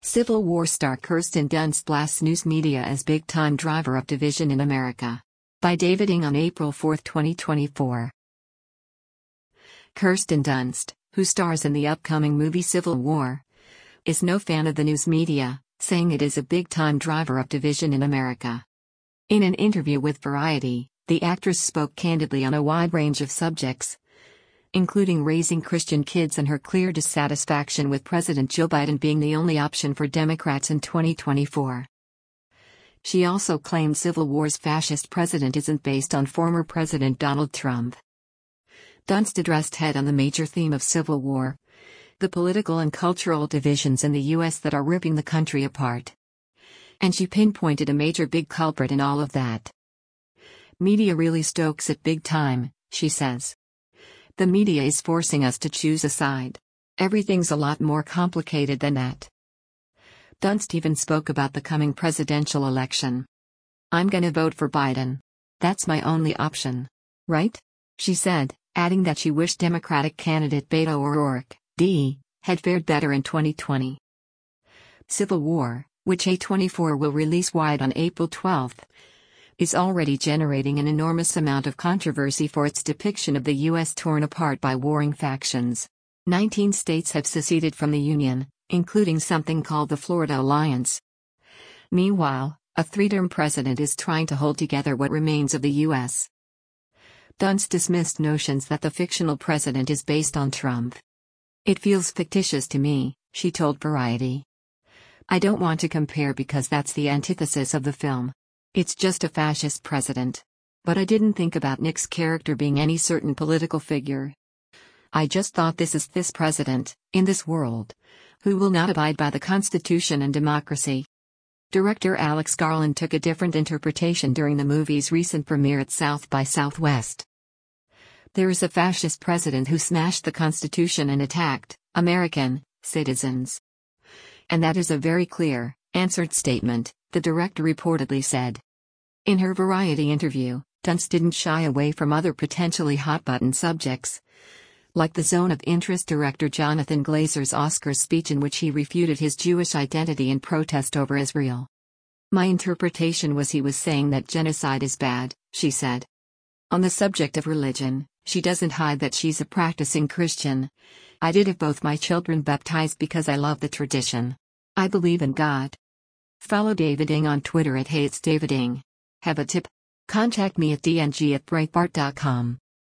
Civil War star Kirsten Dunst blasts news media as big-time driver of division in America. By David Ng on April 4, 2024. Kirsten Dunst, who stars in the upcoming movie Civil War, is no fan of the news media, saying it is a big-time driver of division in America. In an interview with Variety, the actress spoke candidly on a wide range of subjects, including raising Christian kids and her clear dissatisfaction with President Joe Biden being the only option for Democrats in 2024. She also claimed Civil War's fascist president isn't based on former President Donald Trump. Dunst addressed head on the major theme of Civil War, the political and cultural divisions in the U.S. that are ripping the country apart. And she pinpointed a major big culprit in all of that. Media really stokes it big time, she says. The media is forcing us to choose a side. Everything's a lot more complicated than that. Dunst even spoke about the coming presidential election. I'm gonna vote for Biden. That's my only option. Right? She said, adding that she wished Democratic candidate Beto O'Rourke, D., had fared better in 2020. Civil War, which A24 will release wide on April 12, is already generating an enormous amount of controversy for its depiction of the U.S. torn apart by warring factions. 19 states have seceded from the Union, including something called the Florida Alliance. Meanwhile, a three-term president is trying to hold together what remains of the U.S. Dunst dismissed notions that the fictional president is based on Trump. It feels fictitious to me, she told Variety. I don't want to compare because that's the antithesis of the film. It's just a fascist president. But I didn't think about Nick's character being any certain political figure. I just thought this is this president, in this world, who will not abide by the Constitution and democracy. Director Alex Garland took a different interpretation during the movie's recent premiere at South by Southwest. There is a fascist president who smashed the Constitution and attacked American citizens. And that is a very clear, answered statement, the director reportedly said. In her Variety interview, Dunst didn't shy away from other potentially hot-button subjects, like the Zone of Interest director Jonathan Glazer's Oscars speech in which he refuted his Jewish identity in protest over Israel. My interpretation was he was saying that genocide is bad, she said. On the subject of religion, she doesn't hide that she's a practicing Christian. I did have both my children baptized because I love the tradition. I believe in God. Follow David Ng on Twitter at @HeyIt'sDavidNg. Have a tip? Contact me at dng@breitbart.com.